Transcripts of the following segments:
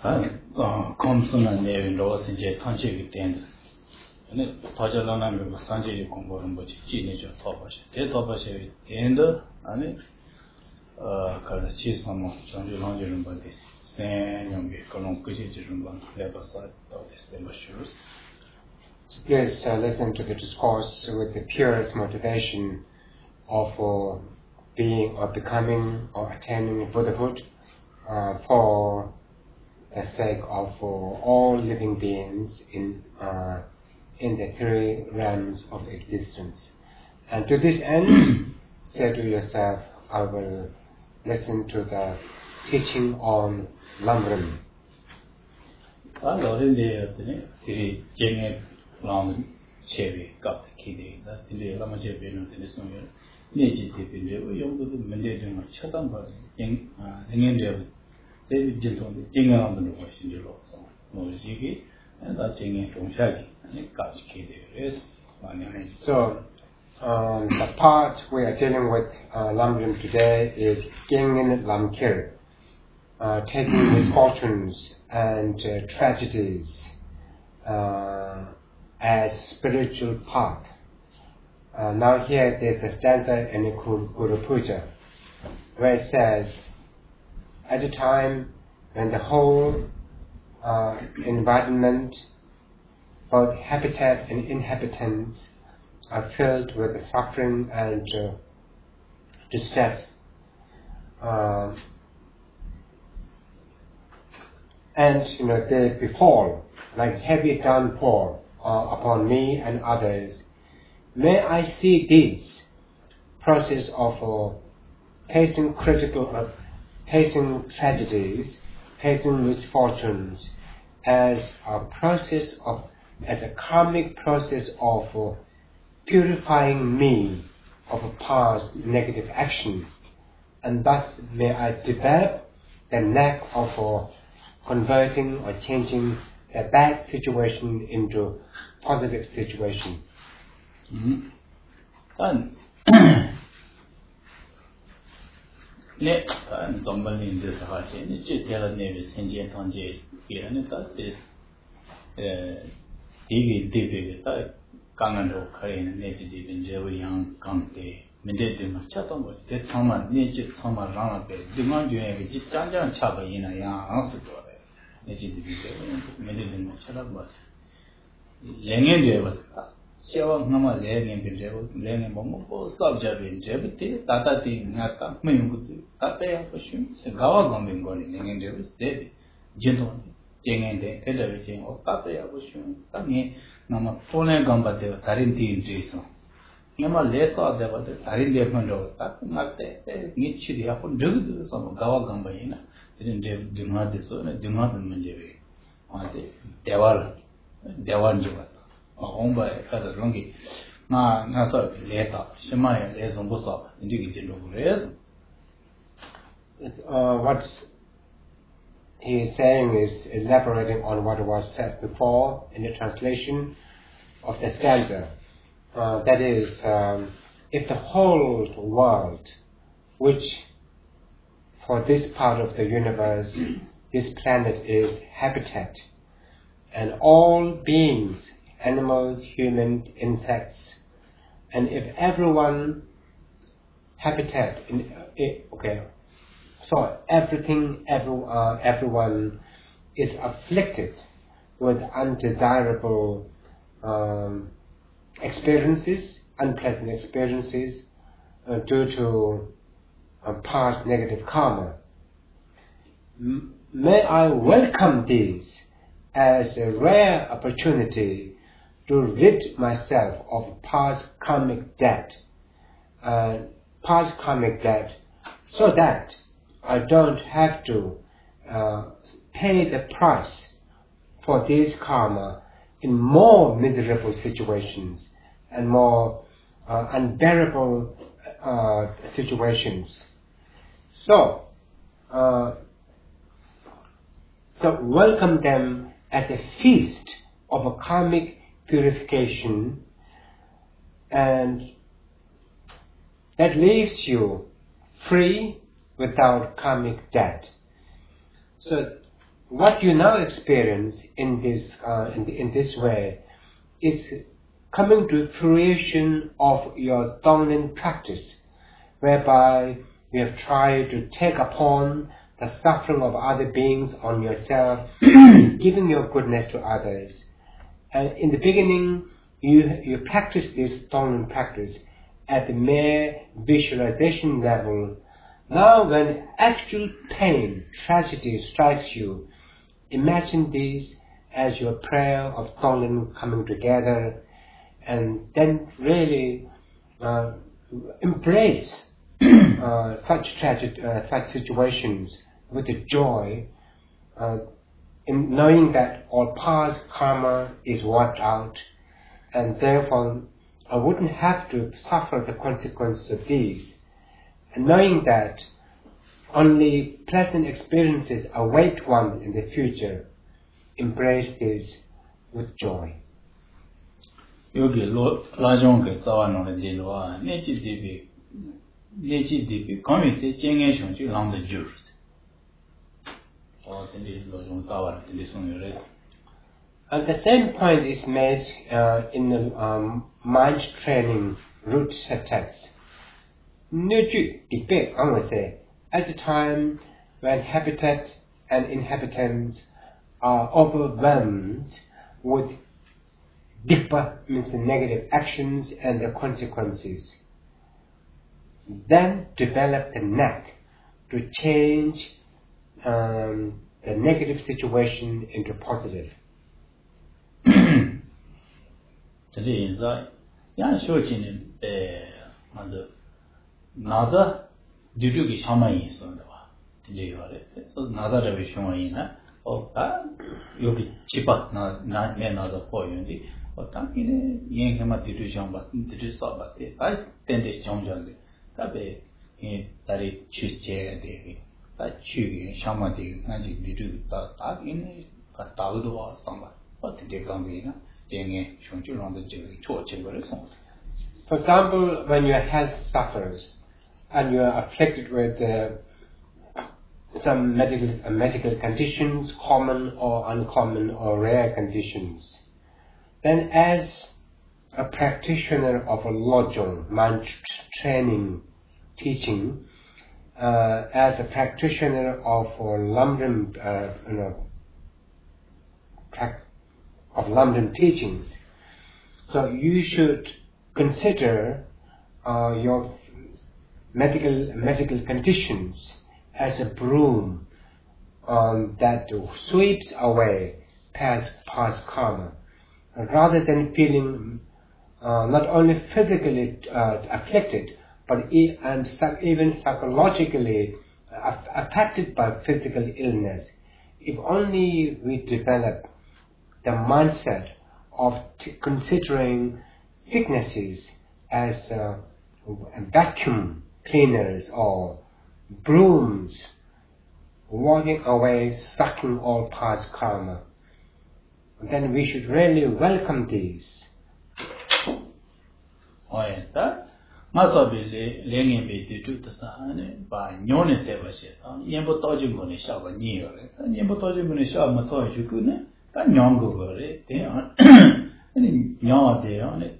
Komsuna Nevin Ross and J. Tanchi Tend. And it Tajalana with Sanjay Combo and Bochi, Teenager Topash. They Topash end and it Karachi some of Sanjay Langer body. San Yongi, Colon Kuji Rumban, Leberside of the same shoes. Please listen to the discourse with the purest motivation of being or becoming or attaining Buddhahood for the sake of all living beings in the three realms of existence. And to this end, say to yourself, I will listen to the teaching on Lamrim. Long Chevy got the key that the Lama Chevy in this one. Nature tipping, young to the Mendating of Chatham, but in India, say the gentle thing around the Washington law song. No jiggy, and that thing from Shaggy, and it got the key there. So, the part we are dealing with Lamrim today is Gingin Lamkir, taking misfortunes and tragedies as spiritual path. Now here there's a stanza in the Guru Puja where it says, at a time when the whole environment, both habitat and inhabitants, are filled with suffering and distress, and they befall like heavy downpour upon me and others. May I see this process of facing facing tragedies, facing misfortunes, as a karmic process of purifying me of a past negative action, and thus may I develop the knack of converting or changing a bad situation into positive situation. Net and Dombali in this heart, and it's just tell a name is Henji Tonji, and it is Digi Kangando Korean native in Jewy Young County, Medidum Chatham, that someone nature summer round a demand you have a Janjan Chaba in a young answer to it. Native Medidum Chatham. Lengen was Sheva Nama Lang and the Lang and Momo, subject in Jebiti, Tata Nata, Mayungu, Tate for sure, Sagawa Gombing going in Jews, said gentle, Jing and the Edavicing or Tate for sure, Tani, Nama Pone Gamba de Tarinti in Jason. Nama less or there was the Tarin Condo, Nate, Nichi, the Apple do some Gawa Gambaina, didn't do not disown, do not Manjevi. Deval Jiva. Owned by Father Longi. Nasa Leta, Shemaya, Les on Bosa, and you get into what he is saying is elaborating on what was said before in the translation of the stanza. That is, if the whole world, which for this part of the universe, this planet is habitat, and all beings, animals, humans, insects, and if everyone habitat everyone is afflicted with undesirable experiences, unpleasant experiences due to past negative karma. May I welcome these as a rare opportunity to rid myself of past karmic debt, so that I don't have to pay the price for this karma in more miserable situations and more unbearable situations. So welcome them as a feast of a karmic purification, and that leaves you free without karmic debt. So what you now experience in this way is coming to fruition of your Tonglen practice, whereby you have tried to take upon the suffering of other beings on yourself, giving your goodness to others. And in the beginning, you practice this Tonglen practice at the mere visualization level. Now when actual pain, tragedy strikes you, imagine this as your prayer of Tonglen coming together, and then really embrace such situations with the joy, in knowing that all past karma is wiped out, and therefore I wouldn't have to suffer the consequences of these. And knowing that only pleasant experiences await one in the future, embrace this with joy. Yogi lo lajong ke zawa no le de lo ne chi de bi kong yi jing ye shong ju lang de jurs. And the same point is made in the mind training root text. I would say, at the time when habitat and inhabitants are overwhelmed with dipa, means the negative actions and their consequences, then develop the knack to change the negative situation into positive. Today is that young showing mother Naza due to the shaman is on the today. So Naza is showing of that you'll be cheaper, not another for you. But that in a young Hamatu but to stop, but I tend to jump on the Tabe in that it choose chair. That Chugi, Shamati, magic do that in a Taudo or somewhere. What did they come in? Jane, Shunju on the Jewy torch and very songs. For example, when your health suffers and you are afflicted with some medical conditions, common or uncommon or rare conditions, then as a practitioner of a lojong, mind training, teaching, as a practitioner of Lamrim teachings, so you should consider your medical conditions as a broom that sweeps away past karma, rather than feeling not only physically afflicted, but even psychologically affected by physical illness. If only we develop the mindset of considering sicknesses as vacuum cleaners or brooms, walking away, sucking all past karma, then we should really welcome these. Masabi Lenin be to the sun by Nyon Sevashe, Yambo Tojimuni Shaba near it, and Yambo Tojimuni Shaba Tojukune, that Nyongo, they are any Nyon day on it.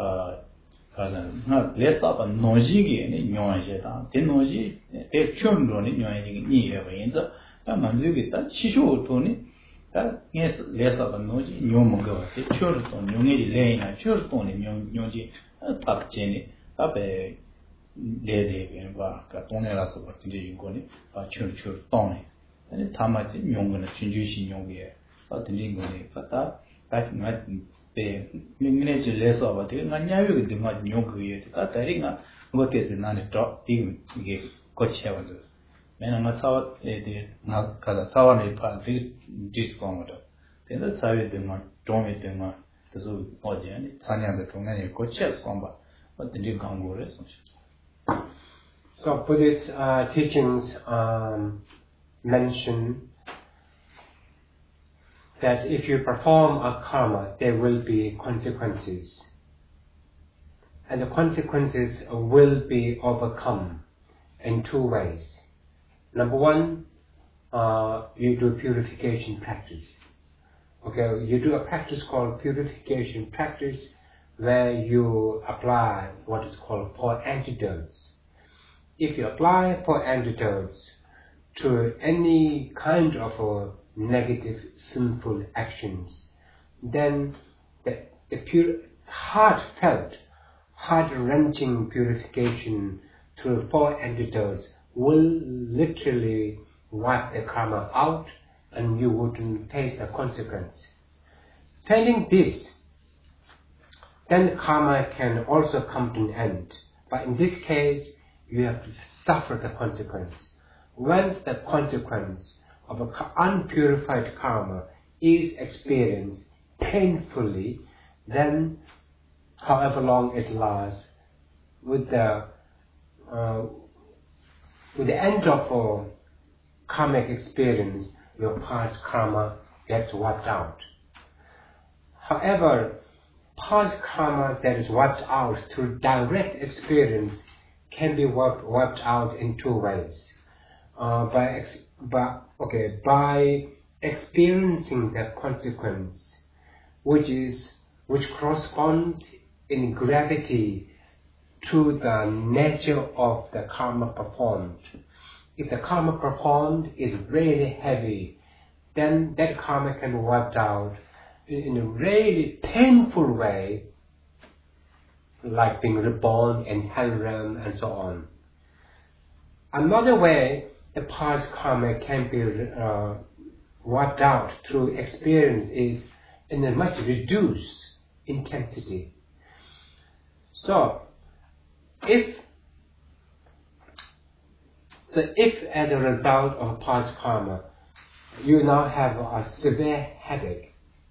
Not less up a Nojigi and Nyon, the Noji, they churned on it, Nyon near the Manzugita, Chishu Tony, that yes, less of a Noji, Nyomogo, the church on Yongi Lane, a church on Yonji, a top Jenny. Abe lady and Catonella so what did you go in? But church Tony. And the time I think young and a chinjushi young year. But the Lingoni, but that might be miniature less of a thing. I never did much young year. That I think what is the non drop thing gave coach heaven. When I'm not out, they not Kazawa part this song. Then that's how they might draw me to my the zoo body and Tanya the Tongani coach somebody. So Buddhist teachings mention that if you perform a karma, there will be consequences. And the consequences will be overcome in two ways. Number one, you do purification practice. Okay, you do a practice called purification practice, where you apply what is called 4 antidotes. If you apply 4 antidotes to any kind of negative, sinful actions, then the heartfelt, heart-wrenching purification through 4 antidotes will literally wipe the karma out, and you wouldn't face the consequence. Failing this, then karma can also come to an end. But in this case, you have to suffer the consequence. Once the consequence of an unpurified karma is experienced painfully, then however long it lasts, with the end of karmic experience, your past karma gets wiped out. However, past karma that is wiped out through direct experience can be wiped out in 2 ways. By experiencing the consequence, which corresponds in gravity to the nature of the karma performed. If the karma performed is really heavy, then that karma can be wiped out in a really painful way, like being reborn in hell realm and so on. Another way the past karma can be wiped out through experience is in a much reduced intensity. So, if as a result of past karma, you now have a severe headache,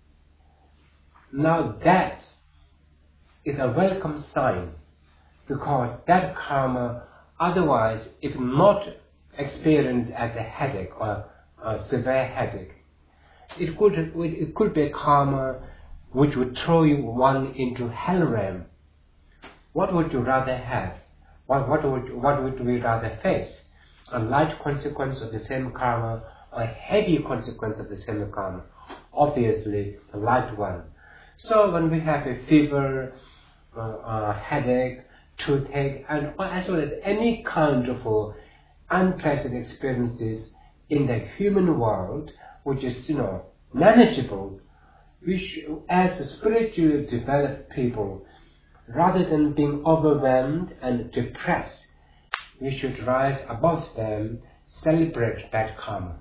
now that is a welcome sign, because that karma, otherwise, if not experienced as a headache or a severe headache, it could be a karma which would throw one into hell realm. What would you rather have? What would we rather face? A light consequence of the same karma, or a heavy consequence of the same karma? Obviously, the light one. So when we have a fever, headache, toothache, and as well as any kind of unpleasant experiences in the human world, which is manageable, we should, as spiritually developed people, rather than being overwhelmed and depressed, we should rise above them, celebrate that karma.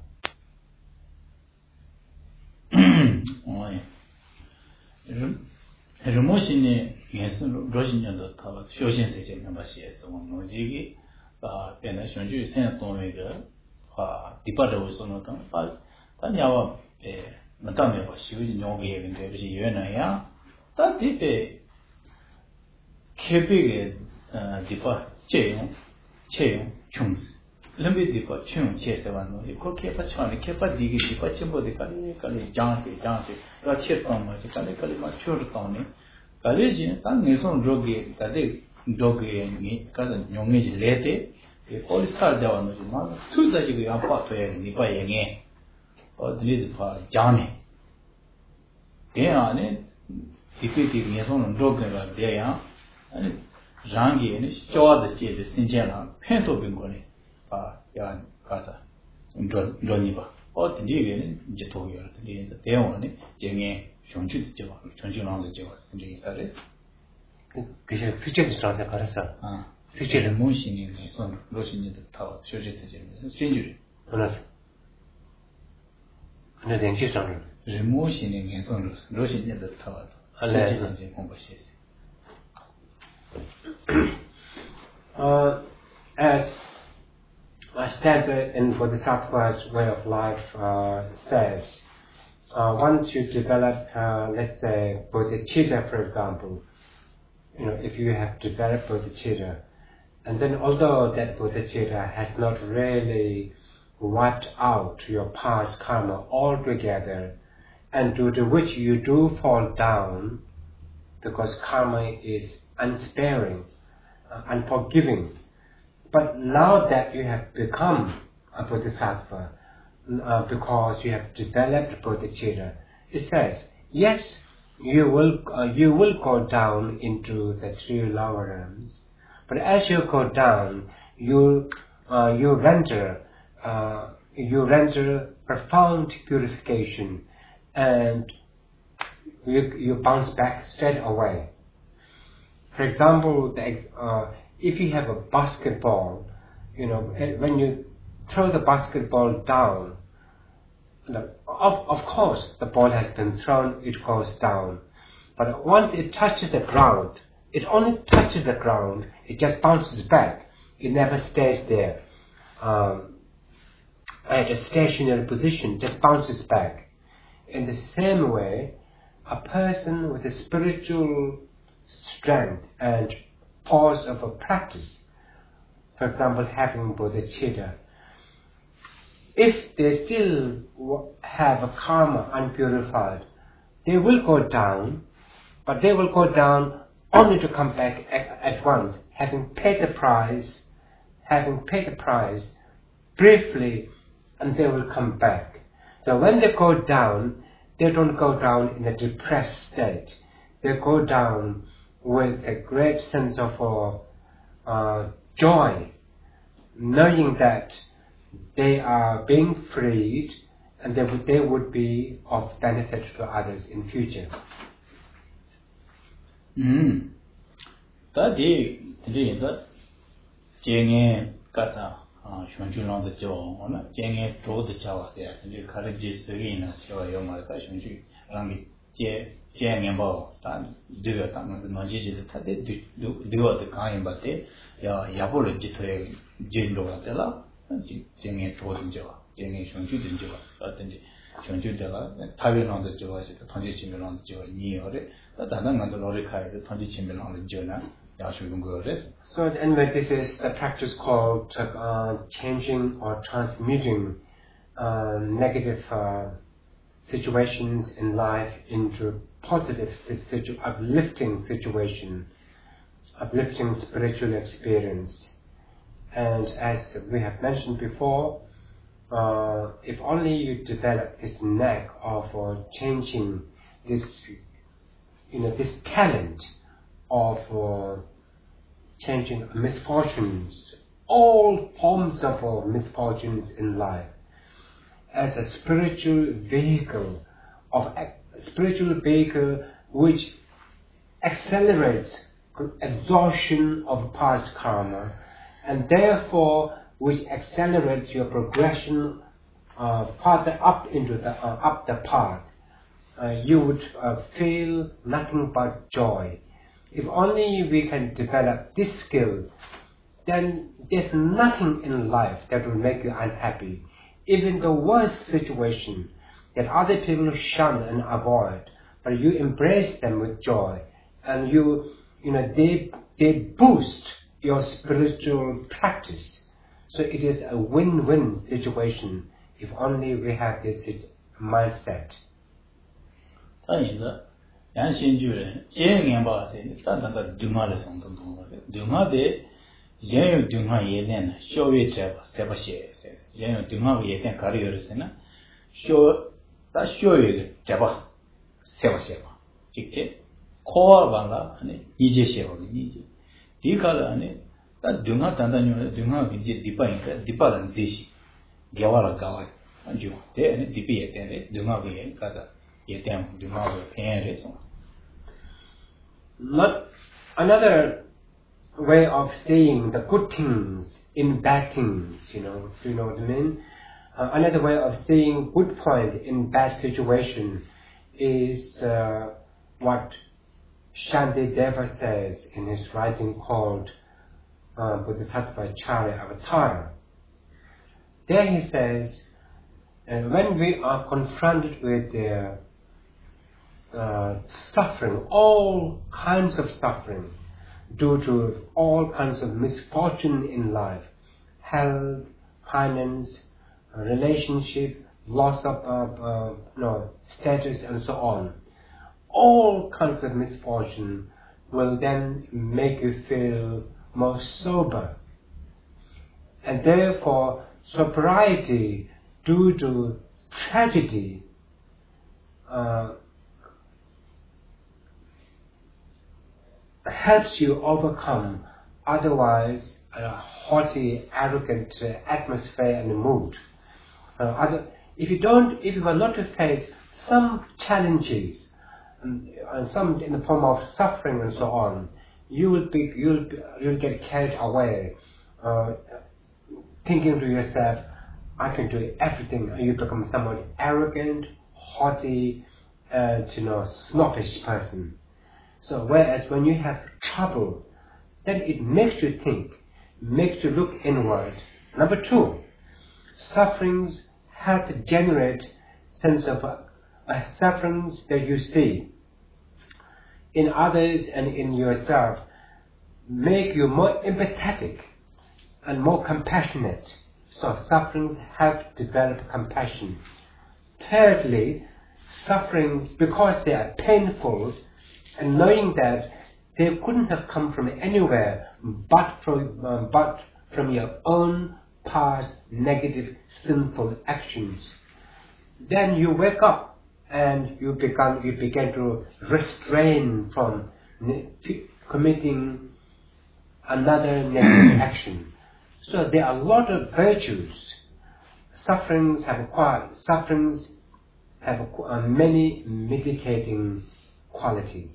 Remotion is Russian and the Tava, Shoshin City number CS, one no jiggy, and I showed you sent on me the departed was on the but Tanya, Madame was shooting no gave in every year, that did a keeping depart chain, chums. Let me depart chum, chase one. You could keep a chum, keep a diggy, departure body, janky, a chip on my Kali mature tony. Galatian, and is on drogi, doggy and me, cousin, young age lady. If all start down with your mother, 2 that you are part to any by again. Or the little part, Johnny. There on it, defeating me on drogi like there, and Rangi and Shaw the Jay, the Sinjana, Pento Bingoni. Yan Casa, Droniba, or the Digan, Jetoya, the Deone, Jenge, Shonju, Shonju on the Jawas, and the Saris. Future Strasa Carasa. Future motion in the sun, rushing in the tower, Shoji, stranger. Under the Enchistron. Remotion in the sun, rushing in the tower, unless as a stanza in Bodhisattva's way of life says, once you develop, let's say, bodhicitta, for example, if you have developed bodhicitta, and then although that bodhicitta has not really wiped out your past karma altogether, and due to which you do fall down, because karma is unsparing, unforgiving. But now that you have become a bodhisattva, because you have developed bodhicitta. It says, yes, you will go down into the 3 lower realms, but as you go down, you render profound purification, and you bounce back straight away. For example, if you have a basketball, when you throw the basketball down, of course the ball has been thrown, it goes down. But once it touches the ground, it only touches the ground, it just bounces back. It never stays there at a stationary position, just bounces back. In the same way, a person with a spiritual strength and force of a practice, for example, having bodhicitta, if they still have a karma unpurified, they will go down, but they will go down only to come back at once, having paid the price briefly, and they will come back. So when they go down, they don't go down in a depressed state. They go down with a great sense of joy, knowing that they are being freed and they would be of benefit to others in future. So anyway, this is the practice called changing or transmuting negative situations in life into positive, uplifting situation, uplifting spiritual experience. And as we have mentioned before, if only you develop this knack of changing this, this talent of changing misfortunes, all forms of misfortunes in life, as a spiritual vehicle which accelerates exhaustion of past karma, and therefore which accelerates your progression farther up into up the path, you would feel nothing but joy. If only we can develop this skill, then there's nothing in life that will make you unhappy. Even the worst situation that other people shun and avoid, but you embrace them with joy, and they boost your spiritual practice. So it is a win-win situation if only we have this mindset. Another way of seeing the good things in bad things, do you know what I mean? Another way of seeing good point in bad situation is what Shantideva says in his writing called Bodhisattva Charya Avatar. There he says, when we are confronted with suffering, all kinds of suffering, due to all kinds of misfortune in life, health, finance, relationship, loss of status, and so on. All kinds of misfortune will then make you feel more sober. And therefore, sobriety due to tragedy, helps you overcome otherwise a haughty, arrogant atmosphere and mood. If you are not to face some challenges, and some in the form of suffering and so on, you'll get carried away, thinking to yourself, I can do everything, and you become somewhat arrogant, haughty, snobbish person. So whereas when you have trouble, then it makes you think, makes you look inward. Number 2, sufferings help generate sense of sufferings that you see in others and in yourself, make you more empathetic and more compassionate. So sufferings help develop compassion. Thirdly, sufferings, because they are painful, and knowing that they couldn't have come from anywhere but from your own past negative sinful actions, then you wake up and you begin to refrain from committing another negative action. So there are a lot of virtues. Sufferings have many mitigating qualities.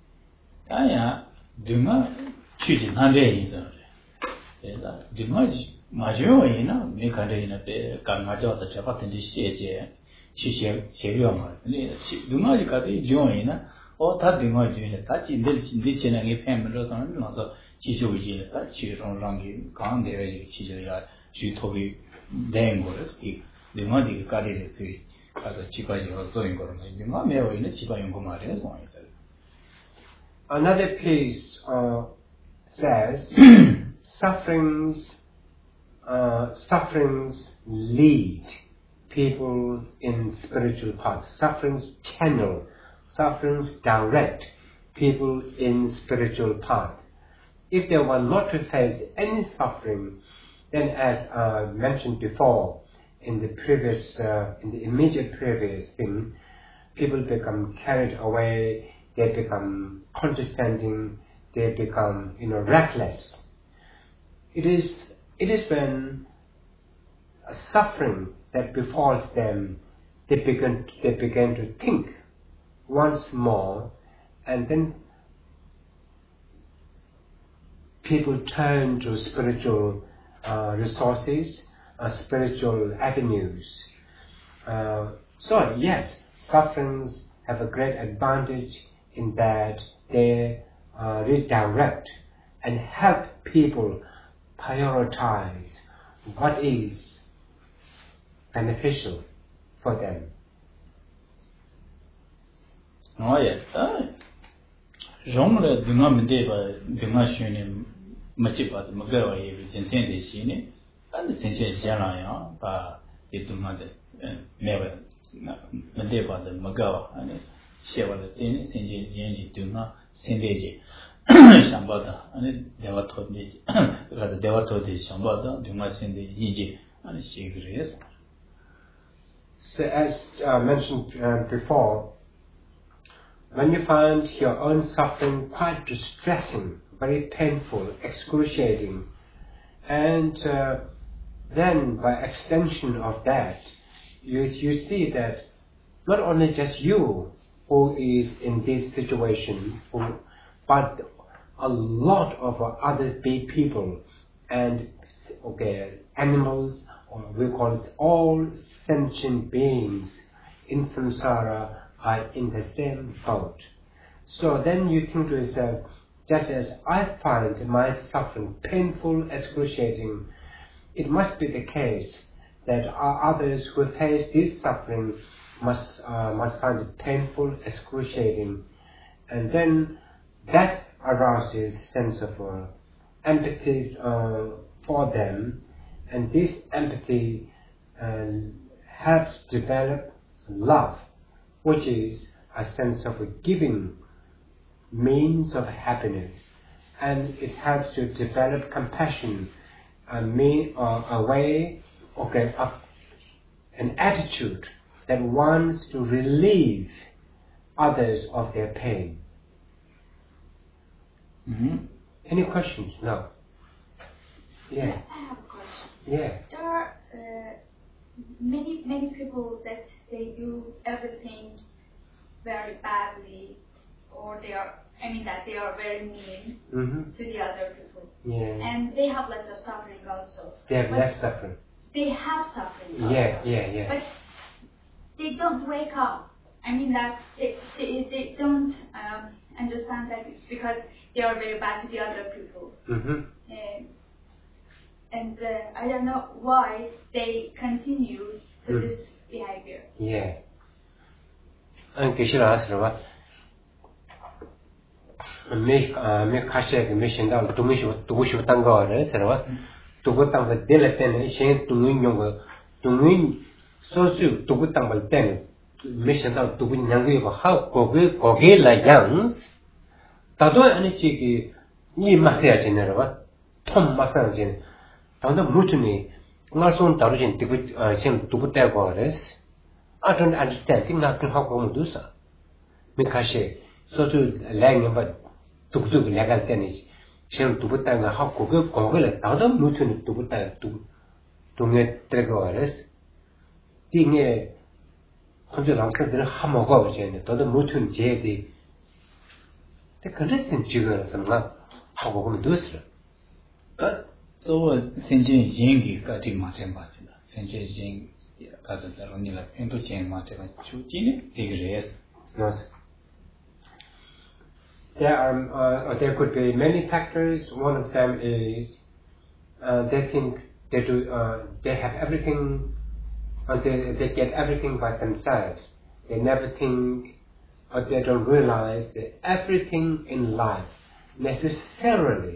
Dunga chuji nande isa. Dunga majo ina me kare ina pe kanga jo da chapa tendi sheje che ma. Dunga ji ka de jo ina o ta dunga ji ina ta ji de chen nge phem lo sa no so chi jo ji ta chi rong rang gi kang de ye chi jo ya ji to bi den go le ski dunga di ka de se ka da chi pa jo so yin go ma dunga me wo ina chi pa yin go ma de so yin. Another piece says, sufferings lead people in spiritual paths. Sufferings channel, sufferings direct people in spiritual path. If they were not to face any suffering, then as mentioned before in the immediate previous thing, people become carried away. They become condescending, they become, reckless. It is when a suffering that befalls them, they begin to think once more, and then people turn to spiritual resources, spiritual avenues. So yes, sufferings have a great advantage in that they redirect and help people prioritize what is beneficial for them. Oh yeah, Rome dunga mende ba dunga shune machi ba maga wa ye jinsen de shine and senche jana ya ba de dunga de mebe mende ba de maga wa ane shewa de tin senche jinji dunga sende je shambada ane dewa thode ga dewa thode shambada dunga sende yiji ane shegres. So as mentioned before, when you find your own suffering quite distressing, very painful, excruciating, and then by extension of that, you see that not only just you who is in this situation, but a lot of other people and animals, or we call it all sentient beings in samsara, are in the same boat. So then you think to yourself, just as I find my suffering painful, excruciating, it must be the case that others who face this suffering must find it painful, excruciating, and then that arouses sense of empathy for them, and this empathy helps develop love, which is a sense of a giving means of happiness, and it helps to develop compassion, a way an attitude that wants to relieve others of their pain. Any questions? No. Yeah. I have a question. Yeah. There are many people that they do everything very badly, or they are very mean to the other people. Yeah. And they have less of suffering also. They have less suffering. They have suffering also. Yeah. But they don't wake up. I mean that they don't understand that it's because they are very bad to the other people. And I don't know why they continue to this behavior. Yeah. And Kishira asked her, me kashe ke mission da tumushu tanga re serwa tugu tanga dele ten shen tungun yong tungun so su tugu tanga ten mission da tugu nyang yo ha koge la yang ta do ani chi ki ni ma se ya chen re ba tom ma sa chen ta do mutu ni nga son ta ro chen tugu chen tugu ta go res I don't understand thing na how come do sa me kashe so to lang ba tuktuk legal tennis shen tubuta nga ha koge le ta da mutu ni tubuta tu nge tregores ti nge konje lang ka de ha mo go je ne ta da mutu ni je de te ka de sin ji ga sa ma ha go go do sra ta so sin jin yin gi ka ti ma ten ba ji da sin jin yin ka da ro ni la pen to chen ma te ba chu ji ne de gres no. There could be many factors. One of them is they think they have everything, they get everything by themselves. They never think, or they don't realize that everything in life necessarily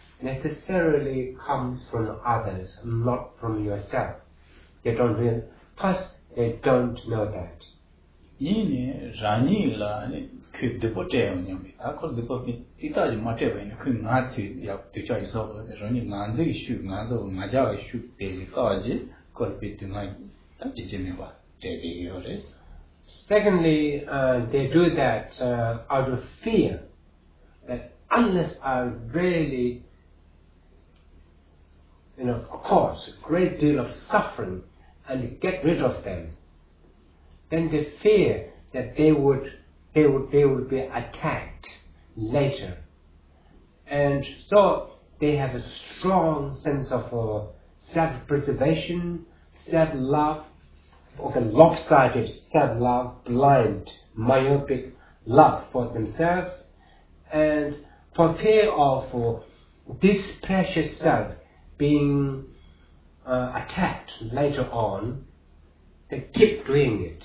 comes from others, not from yourself. They don't realize. Plus, they don't know that. Yini rani la ku depo te onyam a ko depo ita ji mate ba ni ku nga ti ya tu cha iso ba rani nga zi shu nga zo nga ja shu pe ka ji ko pe tu nga ta ji je me ba te de yo res. Secondly, they do that out of fear that unless I really cause a great deal of suffering and get rid of them, then they fear that they would be attacked later, and so they have a strong sense of self-preservation, self-love, of a lopsided self-love, blind, myopic love for themselves, and for fear of this precious self being attacked later on, they keep doing it.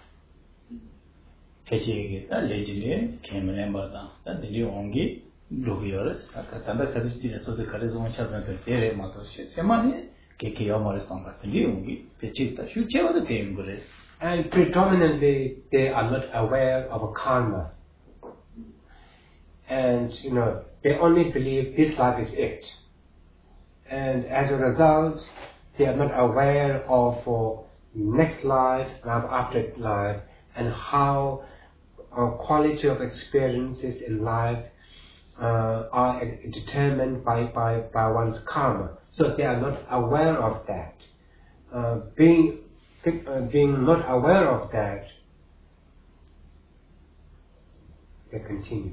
Kechi ta legend kemene ba ta dili ongi logiores aka tanda kadisi ne so se kare zo cha zan te re ma to she semani ke yo mo resong ba dili ongi kechi ta shu che wa de tem bres. And predominantly they are not aware of karma, and they only believe this life is it, and as a result they are not aware of next life, life after life, and how quality of experiences in life are determined by one's karma. So they are not aware of that. Being not aware of that, they continue.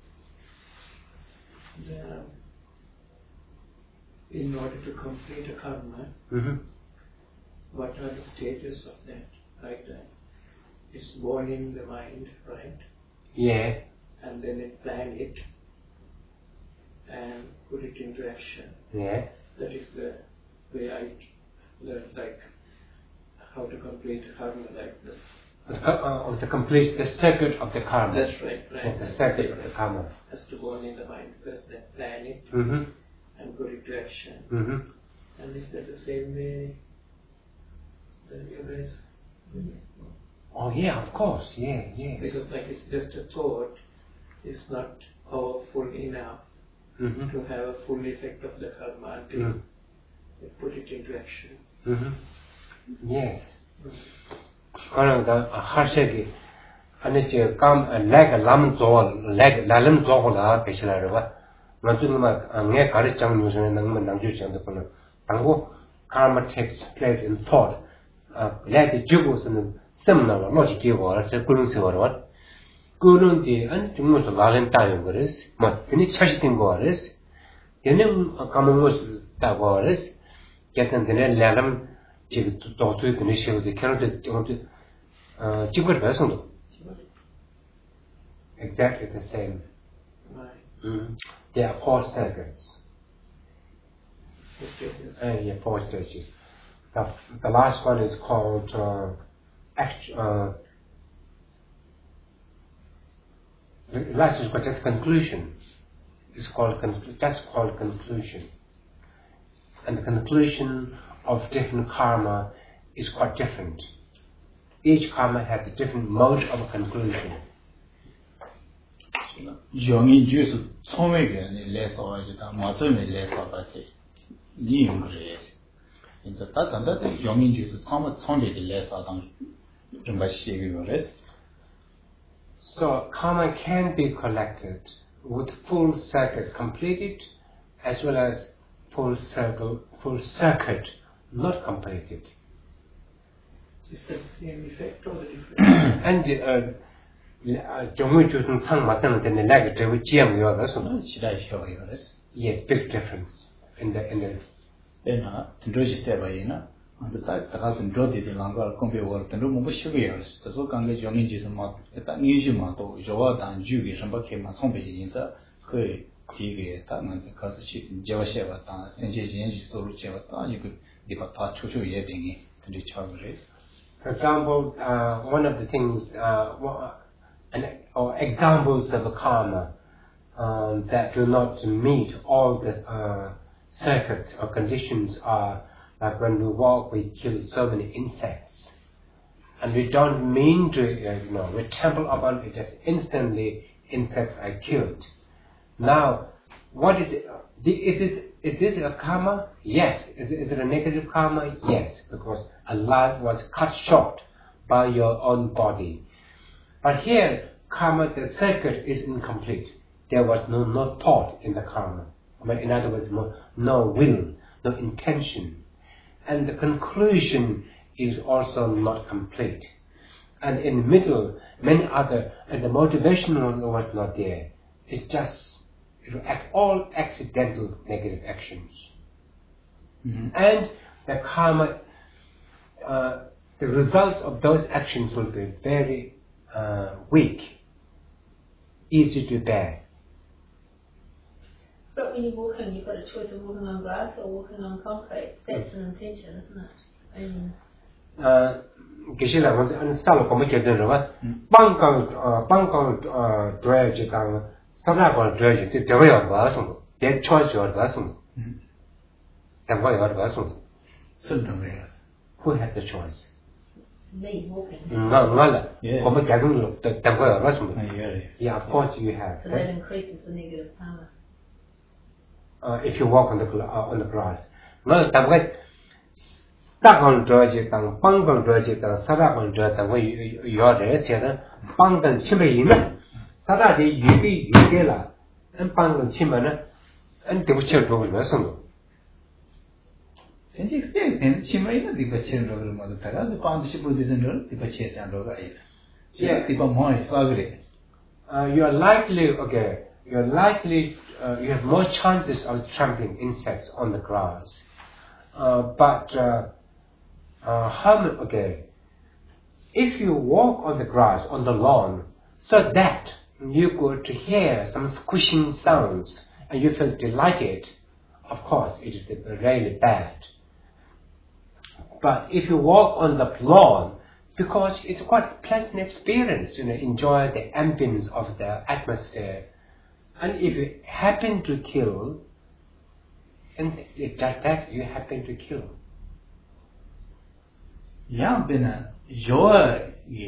In order to complete a karma, what are the stages of that? Like that? It's born in the mind, right? Yeah. And then they plan it and put it into action. Yeah. That is the way I learned, like how to complete the karma, like this. To complete the circuit of the karma. That's right. The circuit of the karma. Has to go on in the mind first, then plan it and put it to action. And is that the same way that you guys? Oh yeah, of course, yeah. Because like it's just a thought, it's not powerful enough to have a full effect of the karma until they put it into action. Yes. Karanga harshegi ane kam leg lam zol leg lalam zola peshalarwa mantunma nge kari chang musene nangma nangju chang de kono tango karma takes place in thought leg jugo sunu semna logic ge wa se kulun se wa kulun di an jungmo so lalan ta yo gres ma kini chashi tin go res yene kamongos ta go res yatan de lalam ji to to de shego de kero de jibur ba sunu exactly the same. Right. There are 4 circuits. 4 stages. The last one is called the last is called just conclusion. It's called that's called conclusion. And the conclusion of different karma is quite different. Each karma has a different mode of conclusion. Young Jews, so maybe less or much less about it. Young grace. In the that and that young Jews, somewhat less than so karma can be collected with full circuit completed as well as full circuit not completed. Is that the same effect or the different? And yes, big difference in the For example, one of the things or examples of a karma that do not meet all the circuits or conditions are like when we walk, we kill so many insects, and we don't mean to, we trample upon it, just instantly insects are killed. Now, what is it? Is this a karma? Yes. Is it a negative karma? Yes, because a life was cut short by your own body. But here, karma, the circuit is incomplete. There was no thought in the karma. But in other words, no will, no intention. And the conclusion is also not complete. And in the middle, and the motivation was not there. It just all accidental negative actions. Mm-hmm. And the karma, the results of those actions will be very weak, easy to bear. But when you're walking, you've got a choice of walking on grass or walking on concrete. That's an intention, isn't it? Kishila wants to install a computer. Bangkok dredge, Sabra dredge, the way of Vasum, get choice or Vasum. And why or Vasum? Who had the choice? Me walking. No, yeah, of course you have. So that increases the negative karma. If you walk on the grass. No, that on dredge, Bangkok dredge, Sabra dredge, way you're there, Bangkok Chimay. Saturday, you get and Bangkok Chimana, and the witcher drove in Vasum. And Chimay, the Bachelor of the Mother Terra, the partnership with the Bachelor and Roga. Yeah, people more is ugly. You are likely, you have more chances of trampling insects on the grass. If you walk on the grass, on the lawn, so that you could hear some squishing sounds and you feel delighted, of course, it is really bad. But if you walk on the lawn, because it's quite a pleasant experience, enjoy the ambience of the atmosphere. And if you happen to kill, and it's just that you happen to kill. Yeah, your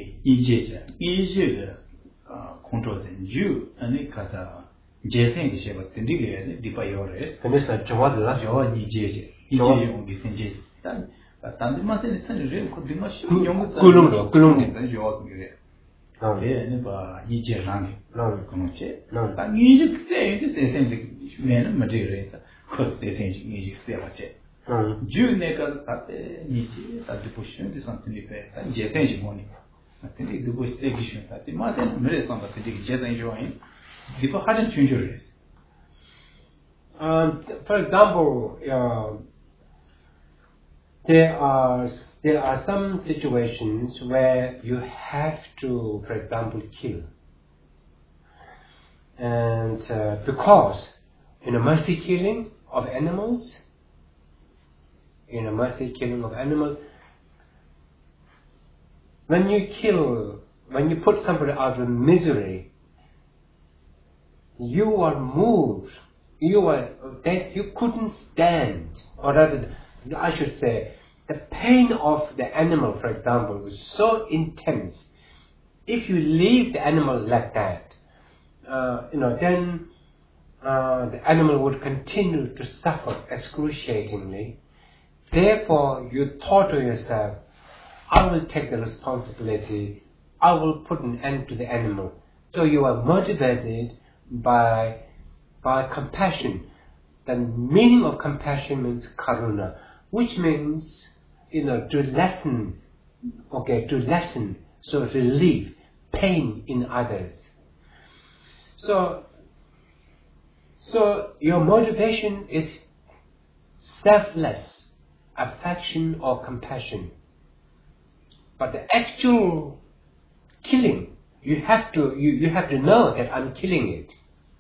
easy control than you, and it has a Jason Shepherd, the digger, the Payores, and it's a Jawadla, your DJ, on this. 단지 마세는 천리 코딩가 용거 꿀렁도 요 네, 봐 이제랑 그렇지. 나 뮤직 세인데 매는 material 코스에 생기 뮤직 세와체. 주네가 다때 니지 다들 포션 디선트니 페 이제 생기 뭐니. 근데 그거 세기션 다때 마세는 매를 선다 되게 제대로 요인. 디포 하전 춘줄을 했어. For example, there are some situations where you have to, for example, kill, and because in a mercy killing of animals, when you put somebody out of misery, you are moved. You couldn't stand, or rather, I should say, the pain of the animal, for example, was so intense. If you leave the animal like that, then the animal would continue to suffer excruciatingly. Therefore, you thought to yourself, I will take the responsibility. I will put an end to the animal. So you are motivated by compassion. The meaning of compassion means karuna, which means, to lessen, so relieve pain in others. So your motivation is selfless affection or compassion. But the actual killing, you have to know that I'm killing it.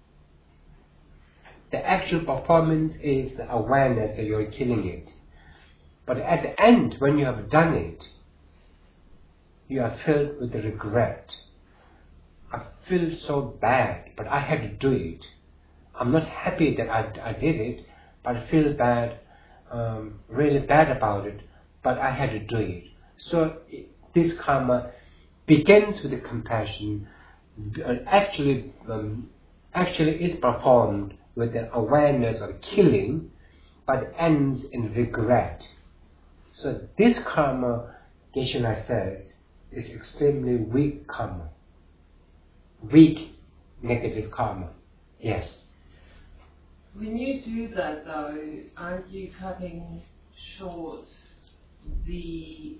The actual performance is the awareness that you're killing it. But at the end, when you have done it, you are filled with regret. I feel so bad, but I had to do it. I'm not happy that I did it, but I feel bad, really bad about it, but I had to do it. So this karma begins with the compassion, actually is performed with the awareness of killing, but ends in regret. So this karma, Geshe-la says, is extremely weak karma. Weak negative karma. Yes. When you do that though, aren't you cutting short the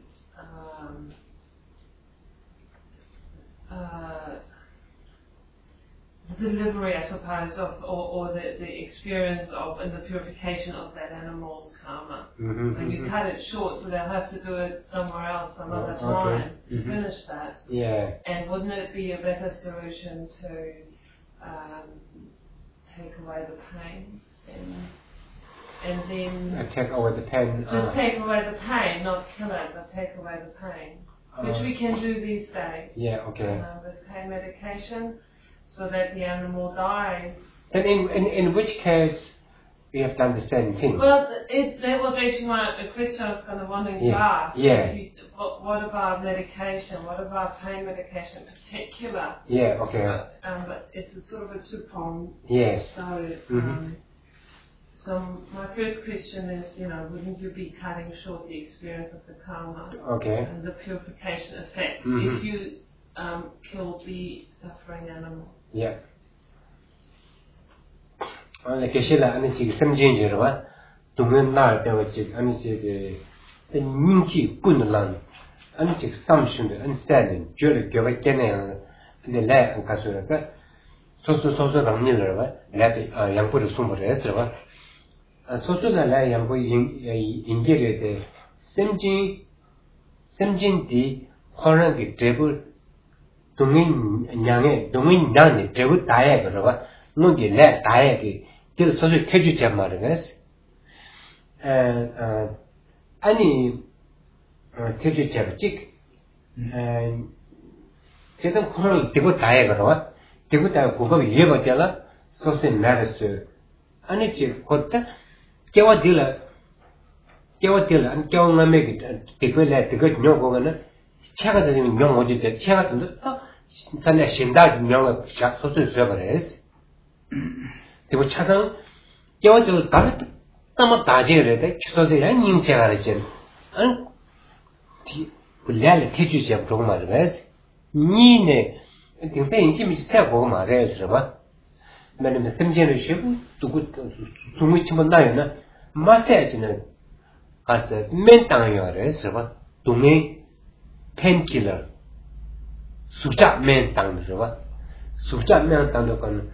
delivery, I suppose, or the experience of and the purification of that animal's karma? When you cut it short, so they'll have to do it somewhere else, some other time to finish that. Yeah. And wouldn't it be a better solution to take away the pain and then take away the pain? Just take away the pain, not kill it, but take away the pain, which we can do these days. Yeah. Okay. With pain medication, so that the animal dies. Then in which case we have done the same thing? Well, that was actually a question I was kind of wanting to ask. Yeah. What about medication? What about pain medication in particular? Yeah. Okay. But it's sort of a two-pronged. Yes. So my first question is, wouldn't you be cutting short the experience of the karma and the purification effect if you kill the suffering animal? Yeah. Geshe-la ane chigi samjin jirwa, dungan nar dewa chigi ane chigi nyingchi kun lan, ane chigi samshunde, ane sanin, jyore gyoba kene ane laya an kasura ka, soso rangni larwa, laya yangpuri sumbara esrwa, soso la laya yangpuri ingere de samjin di khorangi drebu 동인 냥에 제부 다야 그러가 노게 내 다야기 그 소소 캐주 잡마르스 아니 캐주 잡직 제가 그걸 되고 다야 그러가 되고 다 그거 이해 받잖아 소소 나르스 아니 지 거다 깨워들라 안 깨워나메기 되고래 되고 녀고가는 차가 되면 명 어디 차가 된다 산에 신다 명을 소소 줘버렸어. 그리고 차상 깨워져 다른 땀을 다지게 돼. 추서져야 님체가 되지. 안 굴려를 태주지 그런 말이야. 니네 등세 인심이 세고 말이야, 봐. 맨날 심지어는 쉬고 두고 두무치면 나요나. 마세지는 가서 맨땅이어서 봐. 동네 펜킬러. 수자 맨땅으로 봐. 수자 맨땅도 건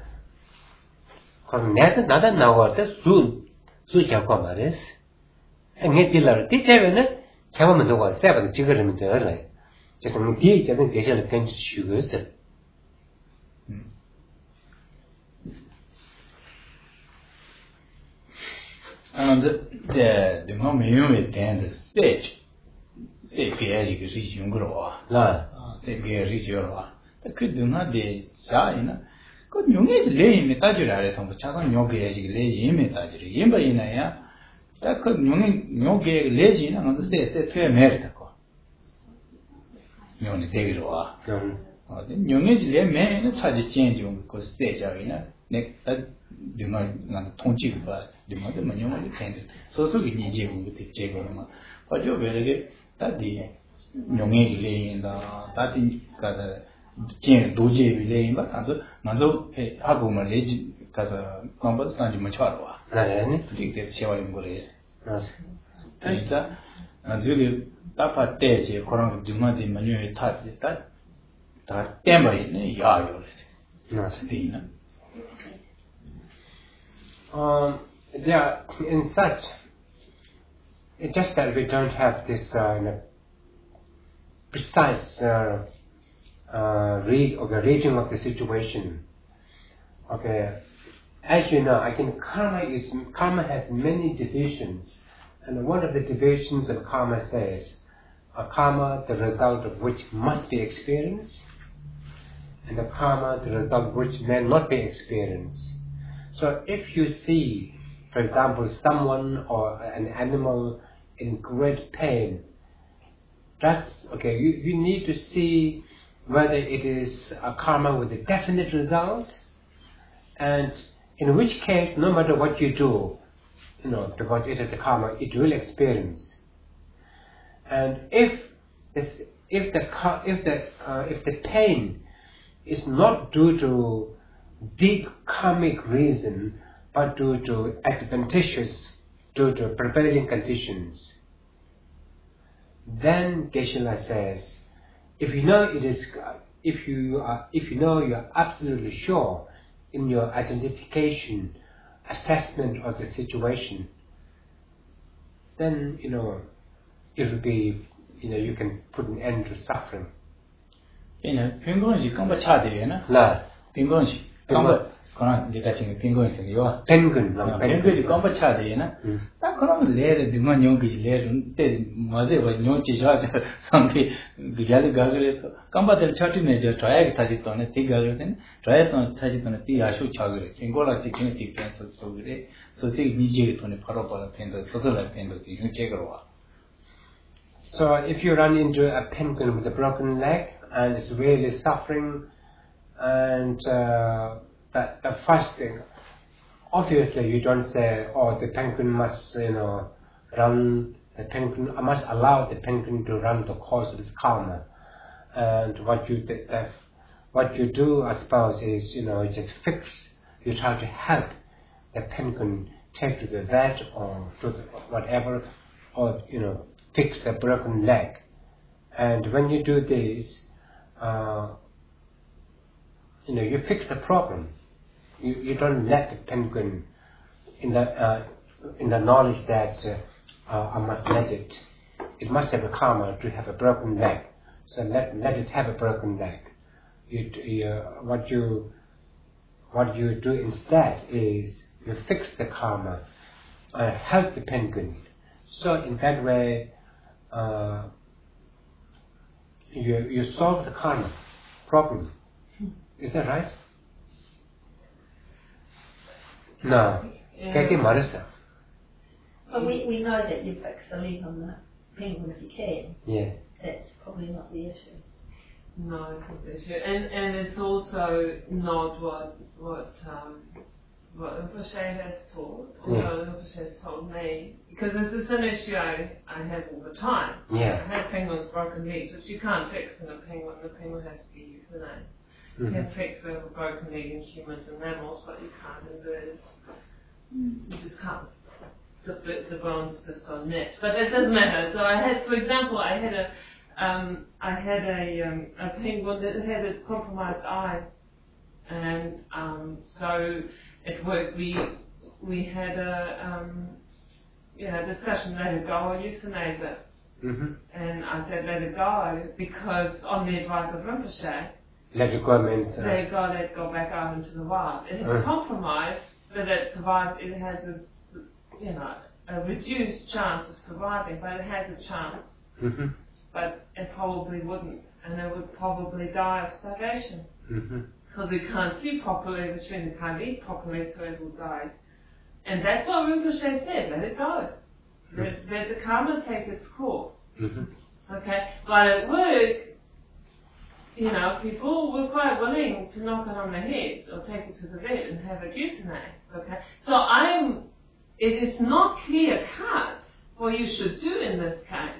내가 나다 나올 때 수 잡고 말이야. engetilar teacher는 잡으면 되고 세바도 찍으면 되래. 지금 뒤에 있는 계절을 괜히 쉬고서. the moment then the stage que reach 용거로 나. que reach 요로. 그 누나 데 자이나 그 용의 레임에 따지라래 좀 차가 용게 레임에 따지래. 임바이나야 딱 그 용게 레지나 그 세세 퇴 메르다고. 용이 되기로 와. 용의 레임에 차지 찐지 그 스테이지이나 네 누나 나 통지 봐. 누나도 뭐냐면 팬들. 소소기 니제 그 제거만. 봐줘 왜게 다디 용의 레임다. 다디 가다 진 도제 레임바 아도 먼저 하고 말 레지 가서 컴버스 산지 못 쳐러 와. 나래네. 그게 제와 연구를 맞아. 그러니까 저기 따파 때지 그런 주마디 마뉴에 타지 다 때문에 있는 야요 그래서. 맞아. 되나? Yeah, in such, it's just that we don't have this precise read or the reading of the situation. Okay, as you know, I think karma has many divisions, and one of the divisions of karma says, a karma the result of which must be experienced, and a karma the result of which may not be experienced. So if you see, for example, someone or an animal in great pain, that's okay. You need to see whether it is a karma with a definite result, and in which case, no matter what you do, because it is a karma, it will experience. And if the pain is not due to deep karmic reason, but due to prevailing conditions, then Geshe-la says, if you know you're absolutely sure in your identification, assessment of the situation, then it will be you can put an end to suffering. penguin 깜바 차대에나? 나 penguin 깜바 그러나 네가 지금 penguin 생겨. penguin 깜바 차대에나? 딱 그러면 레를 누가 용기 레를 때 맞아 봐 용지 좋아져 상대 그야를 가그래 깜바들 차트네 저 트라이가 다시 또네 티가그래는 트라이 또 다시 또네 티 아쇼 차그래 땡고라 티킹 티펜스 소그래 소세 니제 또네 바로 펜도 소설라 펜도 티 제거로 와. So if you run into a penguin with a broken leg and it's really suffering, and the first thing, obviously you don't say, oh, the penguin must, run. The penguin, I must allow the penguin to run the course of its karma. And what you do, I suppose, is you just fix. You try to help the penguin take to the vet or to the whatever, or fix the broken leg. And when you do this, you fix the problem. You don't let the penguin in the knowledge that I must let it. It must have a karma to have a broken leg. So let it have a broken leg. What you do instead is you fix the karma, help the penguin. So in that way, you solve the karma problem. Is that right? No. Yeah. But we know that you fix the leg on the penguin if you can. Yeah. That's probably not the issue. No, it's not the issue. And it's also not what what Rinpoche has taught, or what Rinpoche has told me, because this is an issue I have all the time. Yeah. I have penguins broken legs, which you can't fix in a penguin. The penguin has to be euthanized. You can fix the broken leg in humans and mammals, but you can't in birds. You just can't. The bones just are knit. But it doesn't matter. So I had, for example, I had a penguin that had a compromised eye, and so it worked. We had a discussion, let it go or euthanize it. And I said let it go because on the advice of Rinpoche, let it go back out into the wild. It has compromised so that it survives. It has a reduced chance of surviving, but it has a chance. But it probably wouldn't, and it would probably die of starvation. Because it can't see properly, which means it can't eat properly, so it will die. And that's what Rinpoche said, let it go. Let the karma take its course. Okay? But at work, people were quite willing to knock it on the head or take it to the vet and have it euthanized. Okay? So it is not clear cut what you should do in this case.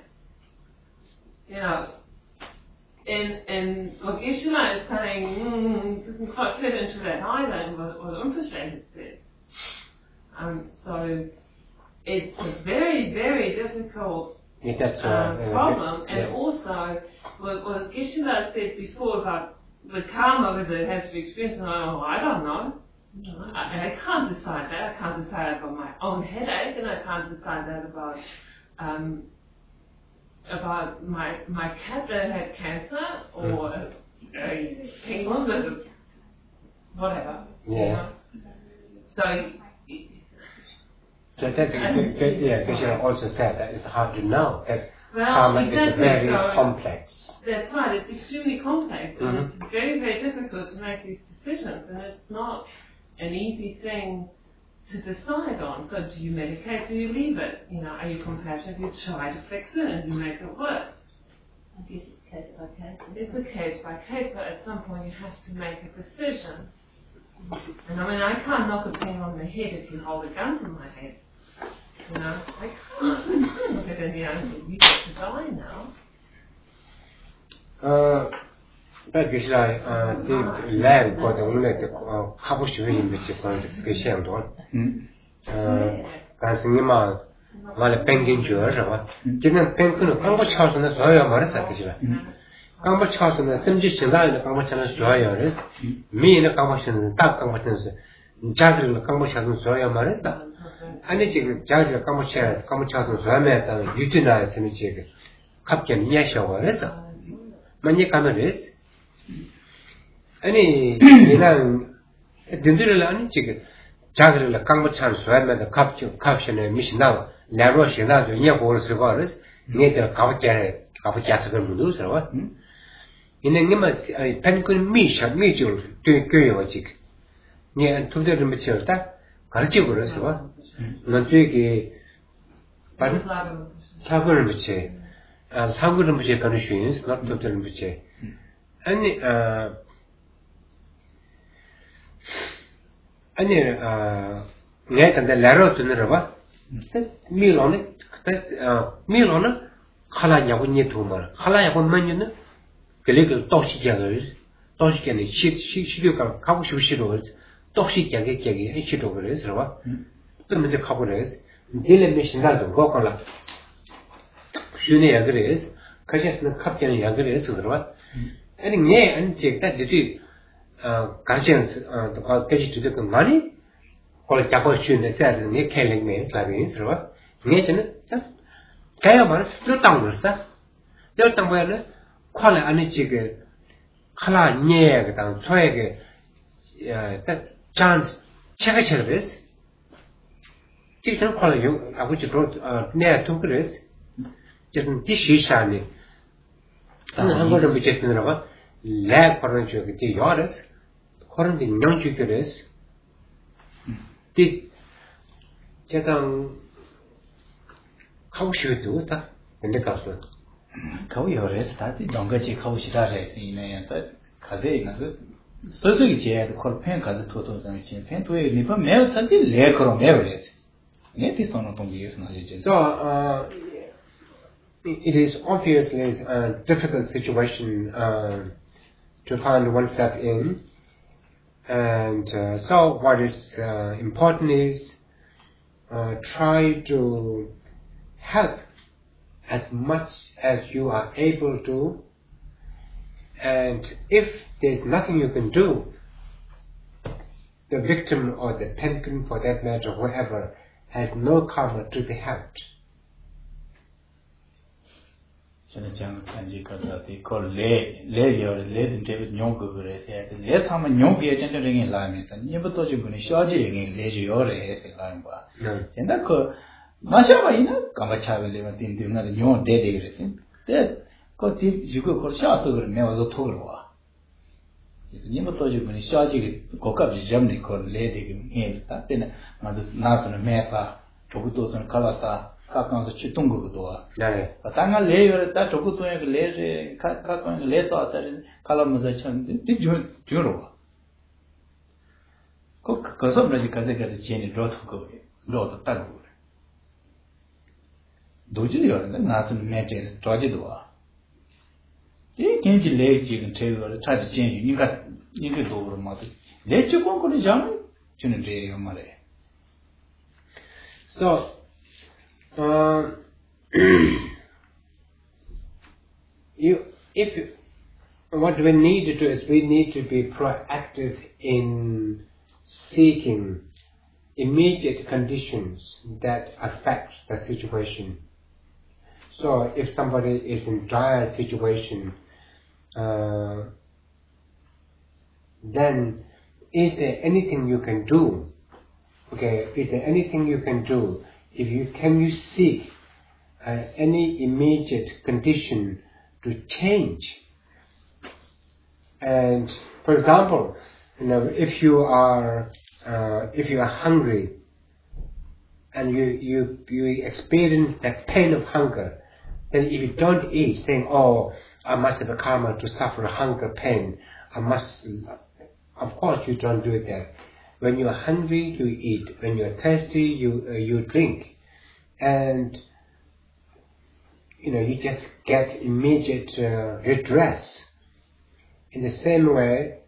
And what Geshe-la is saying doesn't quite fit into that either, what Rinpoche had said. So it's a very, very difficult problem, and also what Geshe-la said before about the karma, whether it has to be experienced, I don't know. And I can't decide that. I can't decide about my own headache, and I can't decide that about my cat that had cancer, or a penguin that whatever. Yeah. So that's Geshe-la also said that it's hard to know that karma is very complex. That's right. It's extremely complex, and it's very, very difficult to make these decisions, and it's not an easy thing to decide on. So do you medicate, do you leave it? Are you compassionate? Do you try to fix it and you make it worse? I guess it's case by case. It's a case by case, but at some point you have to make a decision. And I can't knock a penguin on the head if you hold a gun to my head. I can't look at any eye and say, you get to die now. But Geshe-la, the land got only the couple showing which is going to be shared on. Kansinima, while penguin jewel, didn't penguin of Kambo Charles and the Soya Marissa. Kambo Charles and the Simji Shila and the Kambo Charles Joyers, me in the Kambo Charles, Dark Kambo Charles, Jagger the Kambo Charles and Soya Marissa. And it's a Jagger the Kambo Charles and Soya and utilize in the jig. Captain Yasha Marissa. Many cameras. Any dinner chicken, Jagger the Kambo Charles, the caption and mission now, Laro Shina, the near cigars, near the Kavajas Mudus, or what? In the name of penguin Misha, Mijul, to a curio chick. Near to the material that, Carjigurus, what? Not tricky, but Tagurumiche, and Tagurumiche conditions, not to the Rumiche. Any net and the Laro to Nerva, meal on it, Halaya would need to more. Halaya would mention the little Toshi Jaggers, Toshi can she look at Kabushi Shidows, Toshi Jaggy, and shit over his Rava. The Mr. Caboles, Dylan Missionado, Gokala. Shuni agrees, Kajas the Captain agrees with Rava. And nay, and check that the two Kajans the page to the money. Call it Japo Shun that says near Kelling men, Clavians, Rava. Nation, Kayamars, through tongues, they'll somewhere call it any jigger, Kala near down, twig, that chance, check service. Teacher call you, I would wrote near two grace, just dishy shiny. I'm going to be just in the river, lag for the yours, according to young chickers. Did just how should do that in the castle? How you rest that? Don't get you how she does it in a Kade, 소소기 제야 콜 펜 가서 토토는 진 펜토에 리바 매우 산디 레커로 매버레 네티 소노 동기에서 나지. So it is obviously a difficult situation to find oneself in, and so what is important is try to help as much as you are able to, and if there's nothing you can do, the victim or the penguin, for that matter, whoever, has no karma to be helped. 저는 장 간지 가다데 콜 레요 레든 데비 뇽고 그래서 레 타면 뇽게 전전적인 라면다 니부터 지금은 쇼지에게 레요래 해서 라면 봐. 근데 그 마셔봐이나 감바차벨레가 딘딘나 뇽 데데 그랬지. 그 지금 그 샤서 그러면 내가 토를 와. 니부터 지금은 쇼지게 고깝지 잡니 그 레데게 해다. 근데 맞아 나서는 메사 저것도선 칼라사 가까워서 치통 거거든요. 네. 당가 레이어를 다 저것도에 그 레제 가까운 레서 왔다는 칼라면서 참 뒤로. 그거서 뭐지 가서 제니 로트 거 로트 따고. 도지요. 나서는 매제 저지도 와. 이 괜히 레이지는 제거를 찾지 제니 이거 도로 맞아. 레츠 공부를 좀 주는 데요 말이에요. So what we need to do is we need to be proactive in seeking immediate conditions that affect the situation. So if somebody is in dire situation, then is there anything you can do? Okay, is there anything you can do? Can you seek any immediate condition to change? And for example, if you are hungry and you experience that pain of hunger, then if you don't eat, saying, "Oh, I must have a karma to suffer hunger pain," of course you don't do that. When you are hungry, you eat. When you are thirsty, you drink, and you just get immediate redress. In the same way,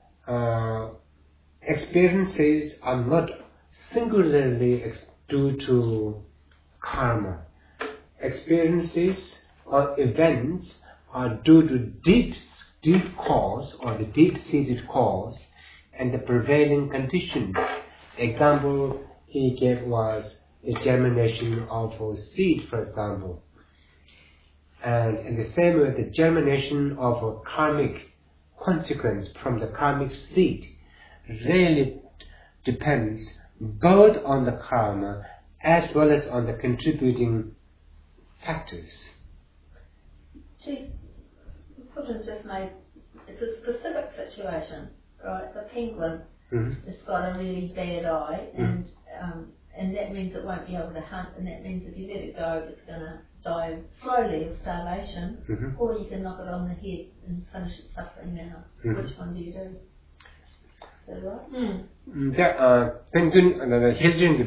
experiences are not singularly due to karma. Experiences or events are due to deep cause or the deep-seated cause and the prevailing conditions. The example he gave was the germination of a seed, for example. And in the same way, the germination of a karmic consequence from the karmic seed really depends both on the karma as well as on the contributing factors. Chief, Putin's just made, it's a specific situation. Right, the penguin has got a really bad eye, and that means it won't be able to hunt, and that means if you let it go, it's going to die slowly of starvation, or you can knock it on the head and finish its suffering now. Which one do you do? Is that right? Penguin, children,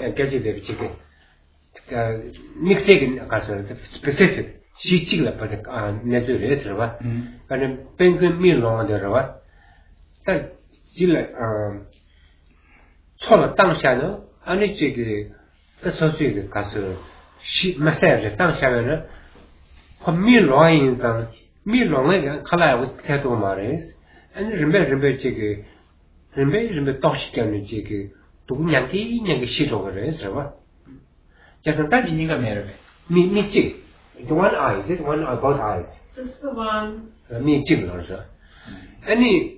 gadget, specific. She chigla, but natural is, right? And penguin meal on the right. 但这个错了当下呢，按你这个这所说的，可是是没事的当下呢，和米乱一样，米乱那个看来我太多嘛的，按人们这个人们当时讲的这个都两个系统的人是吧？加上但是那个没了，米这 the one eye is it one eye both eyes just the one 米这个是，按你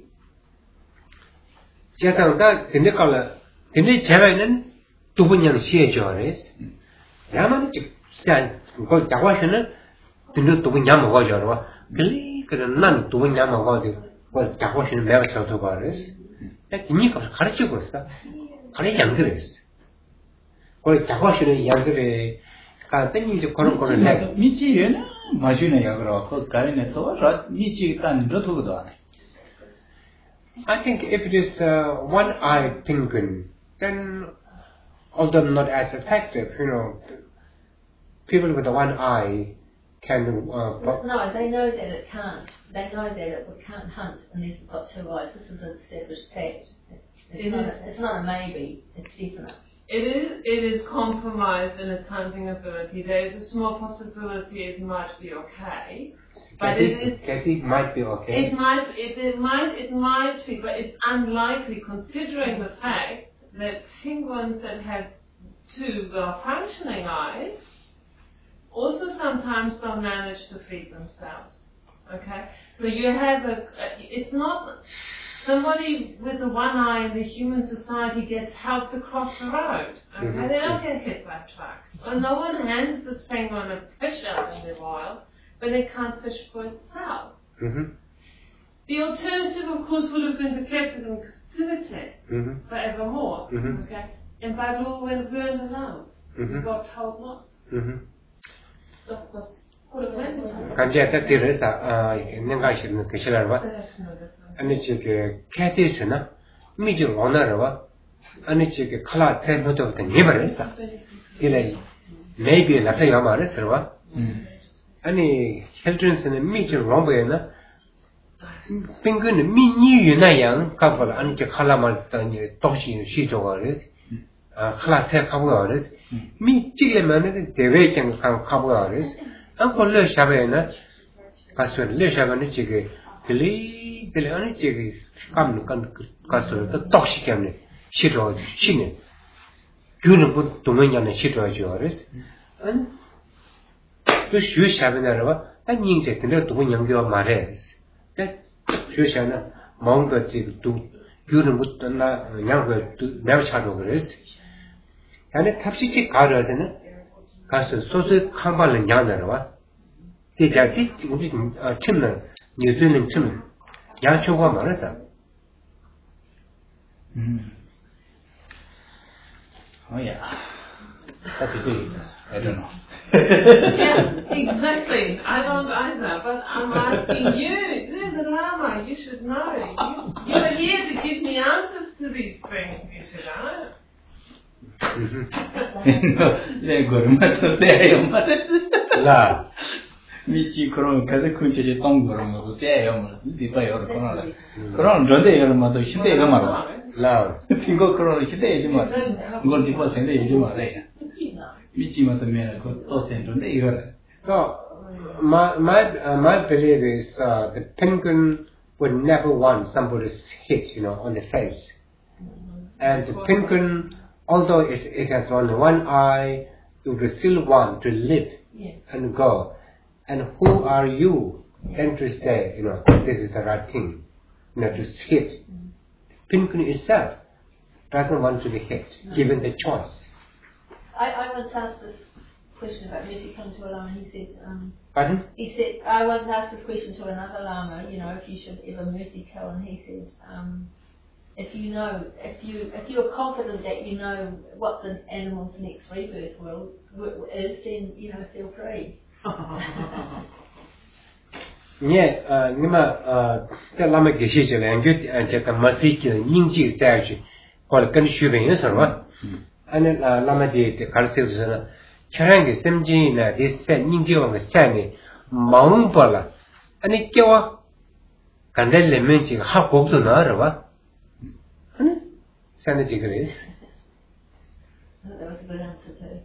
加上他真的搞了，真的前面人都不能写着的，然后呢就像我讲话时呢，真的都不能么搞着的话，可能难都不能么搞的，我讲话时没有晓得过的，那你搞是考虑过是吧？考虑样子的，我讲话时呢样子的，看等你就可能来。 米基人呢，马军呢，要个个个人呢，做啥米基单你这头个多呢？ I think if it is one-eyed penguin, then although not as effective, people with one eye can. No, they know that it can't. They know that it can't hunt unless it's got two eyes. This is an established fact. It's not a maybe. It's definite. It is compromised in its hunting ability. There is a small possibility it might be okay. But it might be okay. It might be, but it's unlikely considering the fact that penguins that have two well-functioning eyes also sometimes don't manage to feed themselves. Okay? So you have it's not somebody with the one eye in the human society gets helped across the road. Okay? Mm-hmm. They don't get hit by trucks. Well, no one hands this penguin a fish out in the wild, but it can't fish for itself. Mm-hmm. The alternative, of course, would have been to keep it in captivity forevermore. Mm-hmm. Okay? And by law, weren't alone. We got told not. Of course. 간제한테 들어서 nen가시는 그실라와 아니 저게 캐티스나 미중 오너와 아니 저게 칼라 텐도도 네버렸어 이래 maybe 나서 말했어와 아니 헬튼스는 미중 롬베나 빙근 미니유나양 가볼 아니 저 칼라만 떠니 도시 시조거스 칼라 테 가보거스 미 찌게만은 대외경 가보거스 Uncle Le Chabana, Castle Le Chabana Chiggy, the only Chiggy come castle, the toxic shit or chin. You know, put Dominion and shit or yours. And to shoe Shabana, and you take the Dominion girl Mares. That Shusana, Mount the Chig to Unibut younger to never child over this. And a Tapsi Cardas in it. 가서 소소 칸발은 야나와 대자기 우리 팀은 뉴질랜드 팀 야초가 말았어. Oh yeah. That is it. I don't know. Yeah, exactly. I don't either, but I'm asking you. There's a Lama. You should know. You're here to give me answers to these things. You should know. 내 거름만 돼요 말이야. 미치 그런 가서 근처에 똥 그런 거 돼요 뭐. 이거 여러 거나. 그런 전대 여러 마도 시대 이거 말아. 라. 이거 그런 시대 이제 말. 이걸 뒤로 생대 이제 말이야. 미치만 때문에 그또 센던데 이거. So my belief is the penguin would never want somebody's hit, on the face. And the penguin, although it has only one eye, it would still want to live and go. And who are you then to say, this is the right thing, to hit? Penguin itself doesn't want to be hit, given the choice. I once asked this question about mercy coming to a lama. He said, Pardon? He said, I once asked this question to another lama, if you should ever mercy kill, and he said, if you're confident that you know what the animal's next rebirth is, then feel free. 예, 니마 lama 계시잖아요. 안 제가 마시키는 인지 스타일이 걸 컨슈벤이서와 아니 라마디에 가르쳐주잖아. 결혼게 샘진이나 디세 인지왕의 스타일이 마음벌라 아니 깨와 간달레 면치가 하고도 나와라. 아니 산지 그래스. That was a good answer too.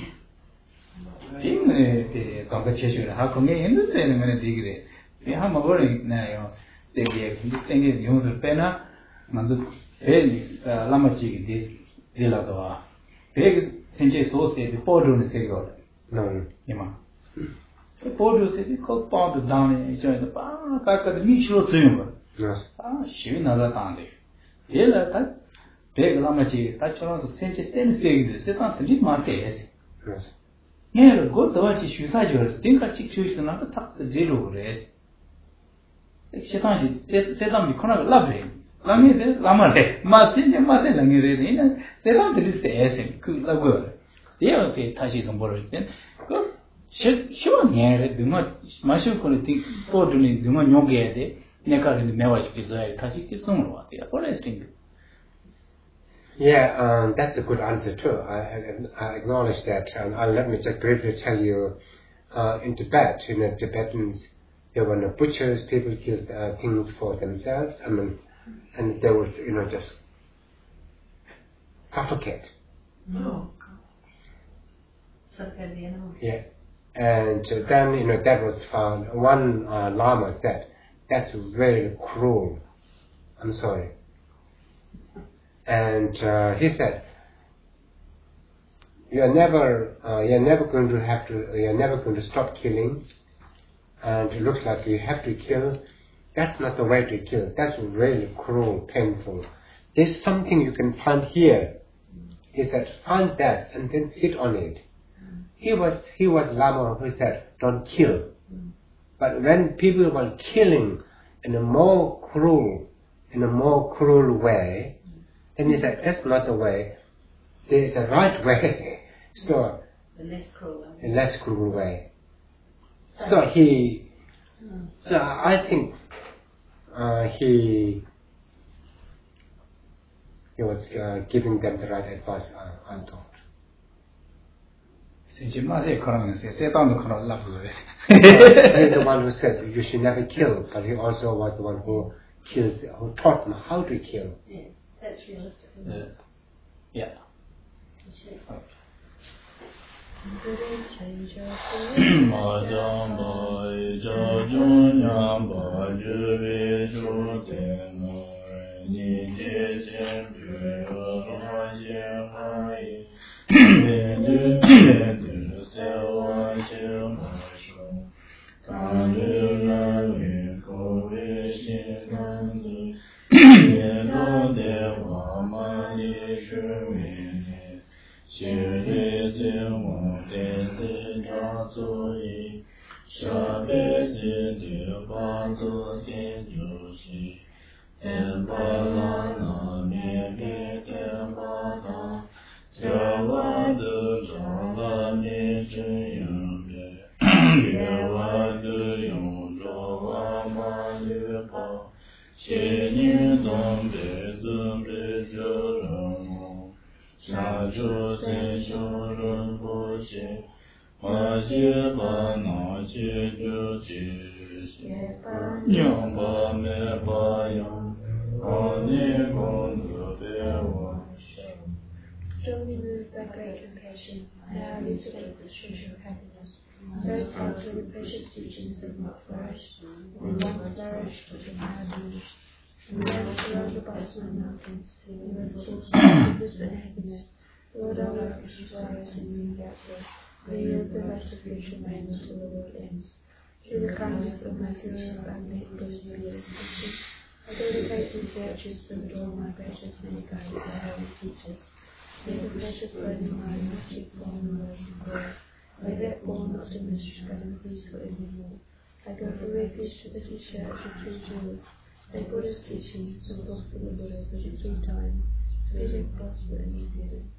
이 강가 체슈를 하고게 했는데는 그냥 되게 이 한번 버리나요. 되게 생게 용서 빼나 먼저 배 라마치기 되라도 배 생체 소스에 포도는 세고 이마 포도세 그 파도 다운에 이제 바 까까도 미치로 쓰는 거 쉬위 나가 다는데 얘가 다 배가 라마치 다처럼 생체 센스에게 세상 틀리 마세요 얘를 고도와치 슈사지를 띵까 찍추이스 나도 탁 제로 그래 세상이 세상이 코나가 라브레 랑이데 라마레 마신제 마신 랑이데 이나 세상 들이세 그 라고 얘한테 다시 좀 벌을 때그 시원해래 드마 마실 거를 띵 포드니 드마 녀게야 돼 Yeah, that's a good answer too. I acknowledge that. Let me just briefly tell you, in Tibet, Tibetans, there were no butchers, people killed things for themselves, and there was, just suffocate. Oh, suffocate the animal. Yeah. And then, that was found. One Lama said, that's very cruel. I'm sorry. And he said, you're never going to stop killing, and it looks like you have to kill. That's not the way to kill. That's really cruel, painful. There's something you can find here. He said, find that and then hit on it. He was Lama who said, don't kill. But when people were killing in a more cruel way, then he said, that's not the way. There is a right way. So, a less cruel way. So I think he was giving them the right advice, I thought. He's the one who says you should never kill, but he also was the one who taught them how to kill. Yeah, that's realistic. Yeah. Strongly moved by great compassion, I now elucidate this treasure of happiness. Those tales of the precious teachings have not flourished, and once flourished but have now diminished. And now surrounded by snow mountains, in the source of goodness and happiness, Lord, our life is glorious and universal. May yield the rest of future man until the world ends. Through the kindness of my sister, I make bliss for your existence. I dedicate these virtues to adore my precious many guides and holy teachers. May the precious burning mind not keep long and words and glory. May that born not diminish, but increase for evermore. I go for refuge to the teacher of the three jewels. May Buddha's teachings, the source of the Buddha, 33 times, spread and prosper and easy.